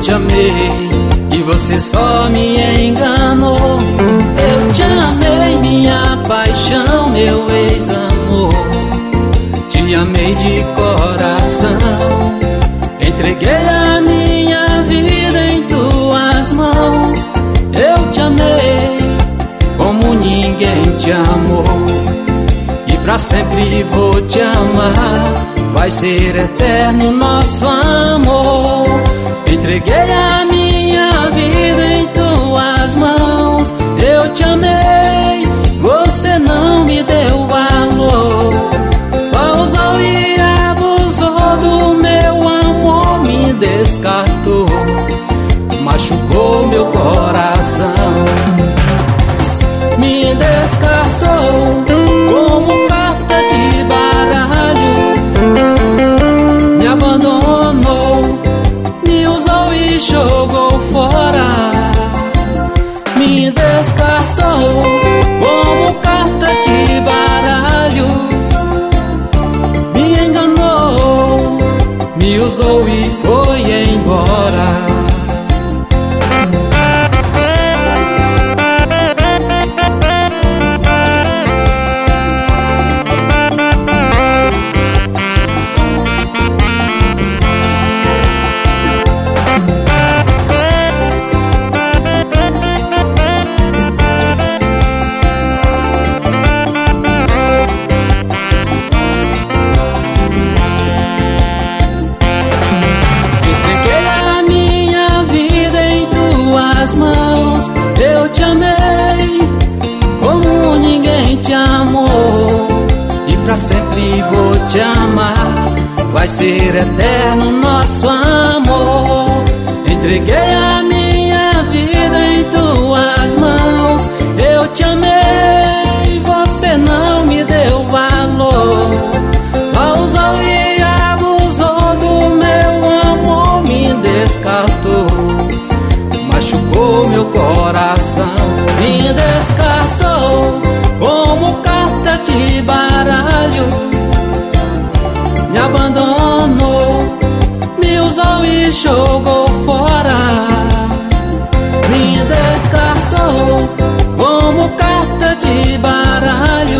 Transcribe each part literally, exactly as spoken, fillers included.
te amei e você só me enganou. Eu te amei, minha paixão, meu ex-amor. Te amei de coração, entreguei a minha vida em tuas mãos. Eu te amei como ninguém te amou, e pra sempre vou te amar. Vai ser eterno nosso amor. Entreguei a minha vida em tuas mãos. Eu te amei, você não me deu valor. Só usou e abusou do meu amor. Me descartou, machucou meu coração. Me descartou como carta de baralho. Me abandonou, me usou e jogou fora. Me descartou como carta de baralho. Me enganou, me usou e foi embora. Eu te amei como ninguém te amou, e pra sempre vou te amar. Vai ser eterno nosso amor. Entreguei a minha vida em tuas mãos. Eu te amei, você não me deu valor. Só usou e abusou do meu amor. Me descartou, machucou meu coração. Me descartou como carta de baralho. Me abandonou, me usou e jogou fora. Me descartou como carta de baralho.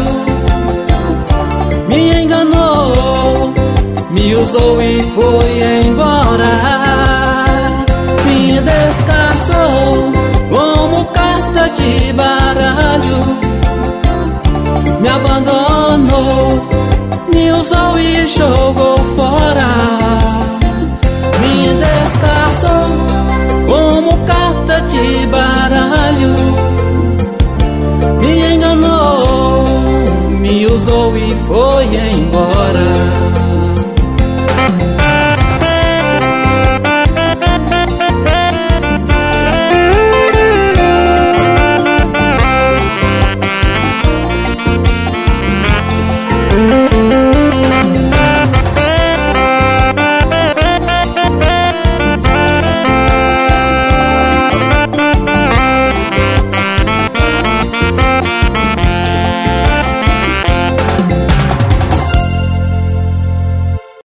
Me enganou, me usou e foi embora. Me descartou como carta de baralho. Me abandonou, me usou e jogou fora. Me descartou como carta de baralho. Me enganou, me usou e foi embora.